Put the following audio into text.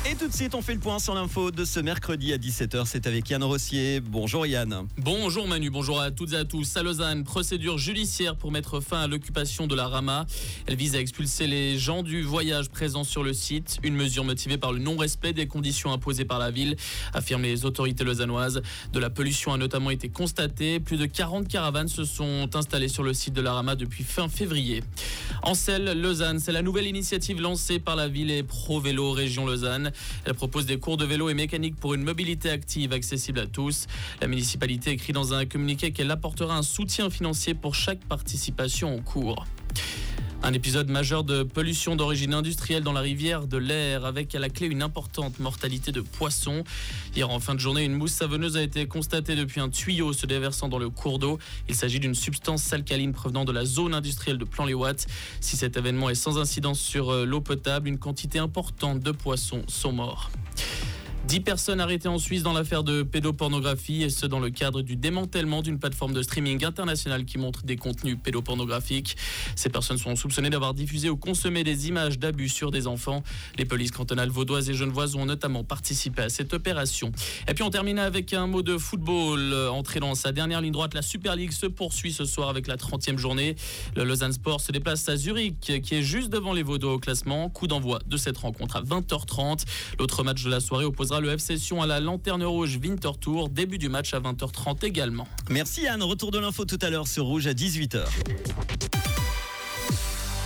Et tout de suite, on fait le point sur l'info de ce mercredi à 17h. C'est avec Yann Rossier. Bonjour Yann. Bonjour Manu, bonjour à toutes et à tous. À Lausanne, procédure judiciaire pour mettre fin à l'occupation de la Rama. Elle vise à expulser les gens du voyage présents sur le site. Une mesure motivée par le non-respect des conditions imposées par la ville, affirment les autorités lausannoises. De la pollution a notamment été constatée. Plus de 40 caravanes se sont installées sur le site de la Rama depuis fin février. Ancel Lausanne, c'est la nouvelle initiative lancée par la ville et Pro Vélo Région Lausanne. Elle propose des cours de vélo et mécanique pour une mobilité active accessible à tous. La municipalité écrit dans un communiqué qu'elle apportera un soutien financier pour chaque participation au cours. Un épisode majeur de pollution d'origine industrielle dans la rivière de l'Aire, avec à la clé une importante mortalité de poissons. Hier en fin de journée, une mousse savonneuse a été constatée depuis un tuyau se déversant dans le cours d'eau. Il s'agit d'une substance alcaline provenant de la zone industrielle de Plan-les-Ouates. Si cet événement est sans incidence sur l'eau potable, une quantité importante de poissons sont morts. 10 personnes arrêtées en Suisse dans l'affaire de pédopornographie, et ce dans le cadre du démantèlement d'une plateforme de streaming internationale qui montre des contenus pédopornographiques. Ces personnes sont soupçonnées d'avoir diffusé ou consommé des images d'abus sur des enfants. Les polices cantonales vaudoises et genevoises ont notamment participé à cette opération. Et puis on termine avec un mot de football. Entré dans sa dernière ligne droite, la Super League se poursuit ce soir avec la 30e journée. Le Lausanne Sport se déplace à Zurich, qui est juste devant les Vaudois au classement. Coup d'envoi de cette rencontre à 20h30. L'autre match de la soirée opposera le FC Sion à la Lanterne Rouge Winterthur. Début du match à 20h30 également. Merci Yann, retour de l'info tout à l'heure sur Rouge à 18h.